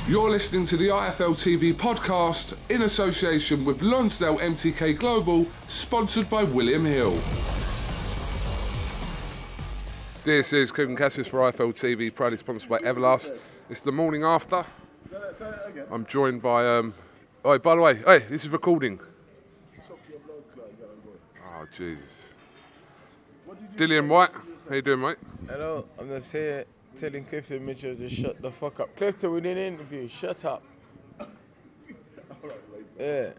You're listening to the IFL TV podcast in association with Lonsdale MTK Global, sponsored by William Hill. This is Kugan Cassius for IFL TV, proudly sponsored by Everlast. It's the morning after. I'm joined by... oh, by the way, hey, this is recording. Oh, Jesus. Dillian White, how you doing, mate? Hello, I'm just here telling Clifton Mitchell to shut the fuck up. Clifton, we did an interview, shut up. Yeah.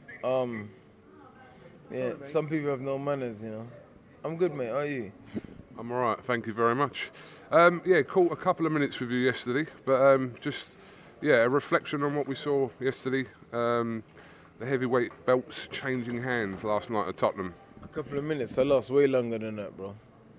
Yeah, some people have no manners, you know. I'm good, mate, how are you? I'm alright, thank you very much. Yeah, caught a couple of minutes with you yesterday, but just, yeah, a reflection on what we saw yesterday. The heavyweight belts changing hands last night at Tottenham. A couple of minutes, I lost way longer than that, bro.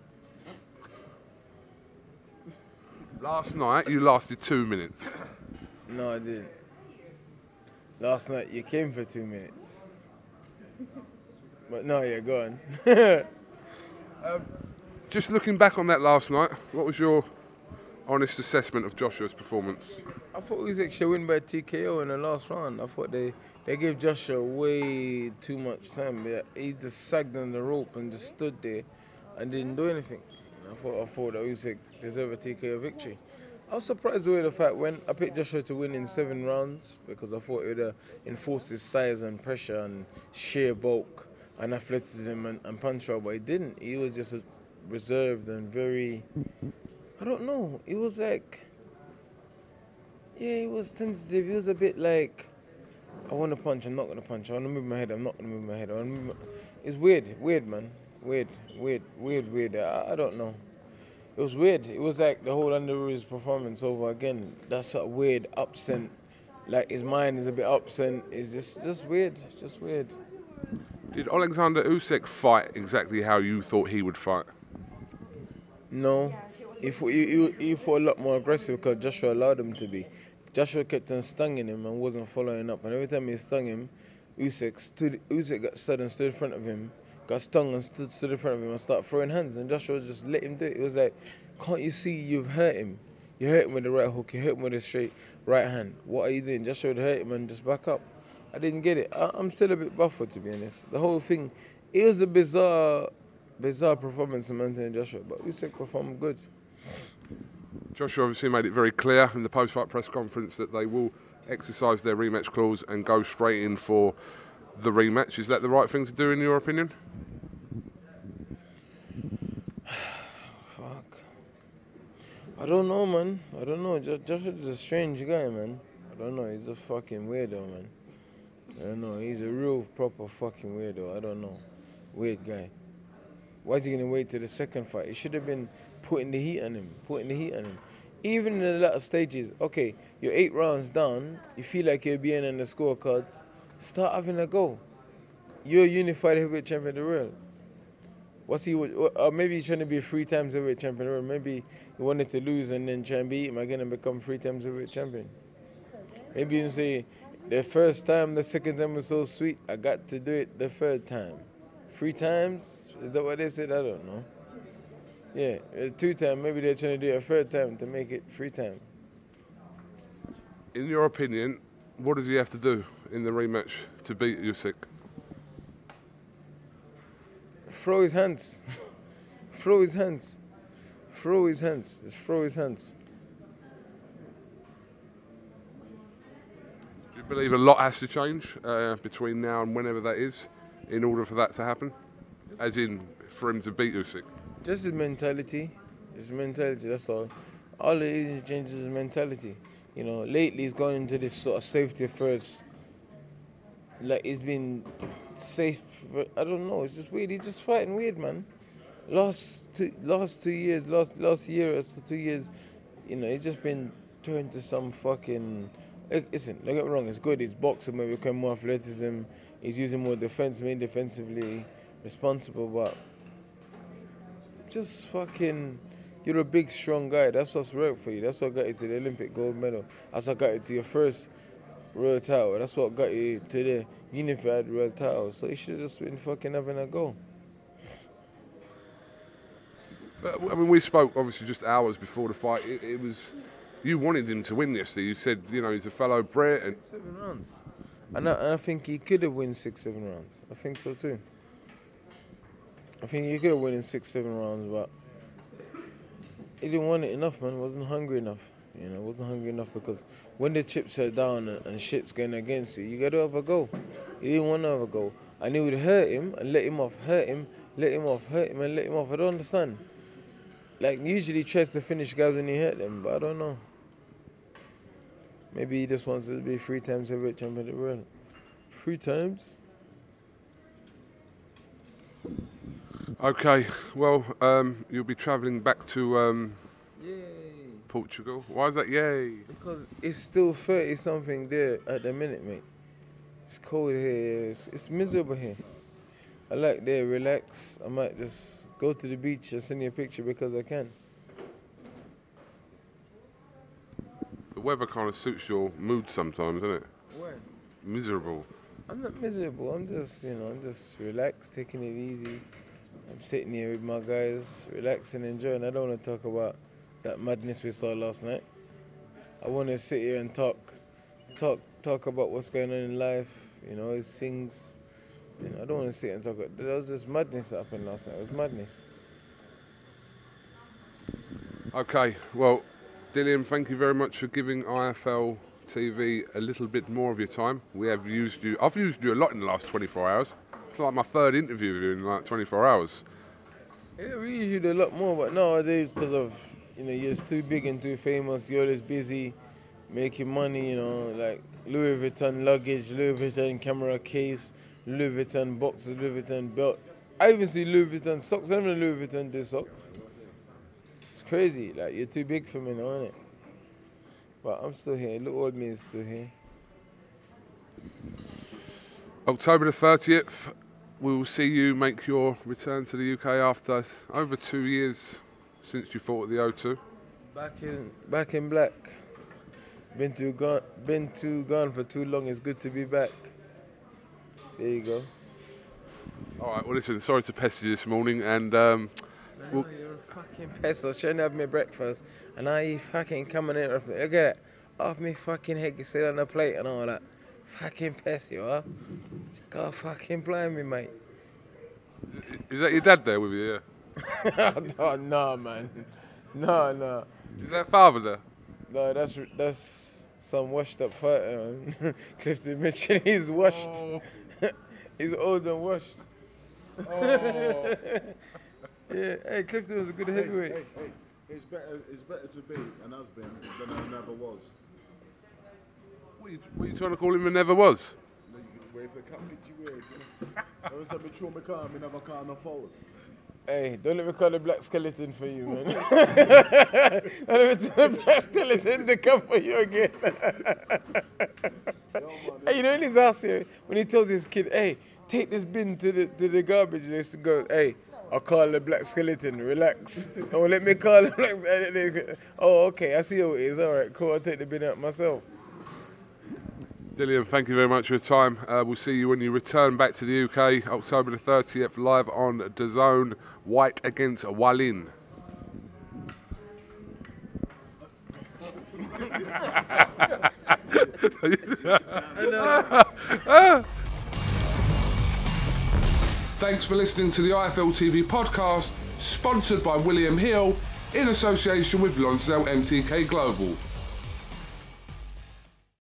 Last night, you lasted 2 minutes. No, I didn't. Last night, you came for 2 minutes. But no, yeah, go on. Just looking back on that last night, what was your honest assessment of Joshua's performance? I thought Usyk should win by TKO in the last round. I thought they gave Joshua way too much time. Yeah, he just sagged on the rope and just stood there and didn't do anything. I thought that Usyk deserved a TKO victory. I was surprised the way the fight went. I picked Joshua to win in 7 rounds because I thought it would enforce his size and pressure and sheer bulk and athleticism and punch power, but he didn't. He was just reserved and very, I don't know, he was like, yeah, he was tentative. He was a bit like, I want to punch, I'm not going to punch. I want to move my head, I'm not going to move my head. It's weird, man. Weird. I don't know. It was weird. It was like the whole Andy Ruiz performance over again. That sort of weird absent. Like his mind is a bit absent. It's just weird. Just weird. Did Alexander Usyk fight exactly how you thought he would fight? No. He fought a lot more aggressive because Joshua allowed him to be. Joshua kept on stinging him and wasn't following up. And every time he stung him, Usyk got stood in front of him, got stung and stood in front of him and started throwing hands, and Joshua just let him do it. It was like, can't you see you've hurt him? You hurt him with the right hook, you hurt him with a straight right hand. What are you doing? Joshua would hurt him and just back up. I didn't get it. I'm still a bit baffled, to be honest. The whole thing, it was a bizarre performance from Anthony Joshua, but Usyk performed good. Joshua obviously made it very clear in the post-fight press conference that they will exercise their rematch clause and go straight in for the rematch. Is that the right thing to do in your opinion? Fuck. I don't know, man. I don't know. Joshua's a strange guy, man. I don't know. He's a fucking weirdo, man. I don't know. He's a real proper fucking weirdo. I don't know. Weird guy. Why is he going to wait till the second fight? He should have been putting the heat on him. Even in the latter stages, okay, you're 8 rounds down, you feel like you're being in the scorecards, start having a go. You're a unified heavyweight champion of the world. Or maybe he's trying to be 3 times heavyweight champion of the world. Maybe he wanted to lose and then try and beat him again and become 3 times heavyweight champion. Maybe you can say, the first time, the second time was so sweet, I got to do it the 3rd time. 3 times? Is that what they said? I don't know. Yeah, 2 times. Maybe they're trying to do it a 3rd time to make it 3 times. In your opinion, what does he have to do in the rematch to beat Usyk? Throw his hands. Throw his hands. Just throw his hands. Do you believe a lot has to change between now and whenever that is in order for that to happen? As in, for him to beat Usyk? Just his mentality. His mentality, that's all. All it is changes his mentality. You know, lately he's gone into this sort of safety first. Like he's been safe. I don't know. It's just weird. He's just fighting weird, man. Last 2 years, last year or so, 2 years, you know, he's just been turned to some fucking. Listen, don't get me wrong. It's good. He's boxing, maybe become more athleticism. He's using more defense, made defensively responsible, but just fucking. You're a big, strong guy. That's what's worked for you. That's what got you to the Olympic gold medal. That's what got you to your first world title. That's what got you to the unified world title. So you should have just been fucking having a go. I mean, we spoke obviously just hours before the fight. It was you wanted him to win yesterday. You said, he's a fellow Brit. And 7 rounds. And I think he could have won 6-7 rounds. I think so too. I think he could have won in 6-7 rounds, but he didn't want it enough, man. Wasn't hungry enough. Wasn't hungry enough, because when the chips are down and shit's going against you, you got to have a go. He didn't want to have a go. And he would hurt him and let him off, hurt him, let him off, hurt him and let him off. I don't understand. Like, usually he tries to finish guys when he hurt them, but I don't know. Maybe he just wants to be 3 times heavyweight champion of the world. 3 times? Okay, well, you'll be travelling back to Portugal. Why is that yay? Because it's still 30-something there at the minute, mate. It's cold here. It's miserable here. I like there, relax. I might just go to the beach and send you a picture because I can. The weather kind of suits your mood sometimes, doesn't it? When? Miserable. I'm not miserable. I'm just, I'm just relaxed, taking it easy. I'm sitting here with my guys, relaxing, enjoying. I don't want to talk about that madness we saw last night. I want to sit here and talk about what's going on in life. It's things. I don't want to sit and talk. There was this madness that happened last night. It was madness. Okay, well, Dillian, thank you very much for giving IFL TV a little bit more of your time. I've used you a lot in the last 24 hours. It's like my 3rd interview with you in like 24 hours. Yeah, we use you a lot more, but nowadays, because of, you're too big and too famous, you're always busy making money, like Louis Vuitton luggage, Louis Vuitton camera case, Louis Vuitton boxes, Louis Vuitton belt. I even see Louis Vuitton socks. I don't know Louis Vuitton do socks. It's crazy. Like, you're too big for me now, isn't it? But I'm still here. Little old me is still here. October the 30th, we will see you make your return to the UK after over 2 years since you fought at the O2. Back in black. Been too gone for too long. It's good to be back. There you go. All right. Well, listen. Sorry to pester you this morning, and you're a fucking pest. I was trying to have my breakfast, and now you fucking coming in. Look at that. Off me fucking head, you sit on the plate and all that. Fucking pest, you are. God fucking blame me, mate. Is that your dad there with you? Yeah. Oh, no, man. No. Is that father there? No, that's some washed up fighter. Clifton Mitchell, he's washed. Oh. He's old and washed. Oh. Yeah, hey, Clifton was a good heavyweight. Hey, it's better to be an husband than I never was. What are you trying to call him? And never was. Wait for the cup you weird. I was like, me car, me never can't afford. Hey, don't let me call the black skeleton for you, man. Don't let me tell the black skeleton to come for you again. Hey, in his house here, when he tells his kid, hey, take this bin to the garbage, they used to go, hey, I'll call the black skeleton, relax. Don't let me call the black skeleton. Oh, okay, I see how it is. All right, cool, I'll take the bin out myself. Dillian, thank you very much for your time. We'll see you when you return back to the UK, October the 30th, live on DAZN, White against Wallin. Thanks for listening to the IFL TV podcast, sponsored by William Hill in association with Lonsdale MTK Global.